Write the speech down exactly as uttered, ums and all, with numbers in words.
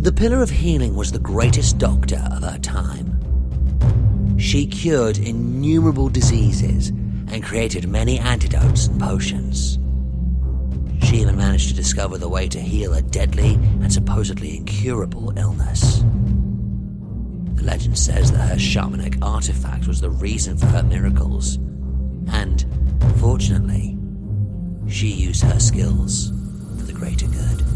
The Pillar of Healing was the greatest doctor of her time. She cured innumerable diseases and created many antidotes and potions. She even managed to discover the way to heal a deadly and supposedly incurable illness. The legend says that her shamanic artifact was the reason for her miracles, and, fortunately, she used her skills for the greater good.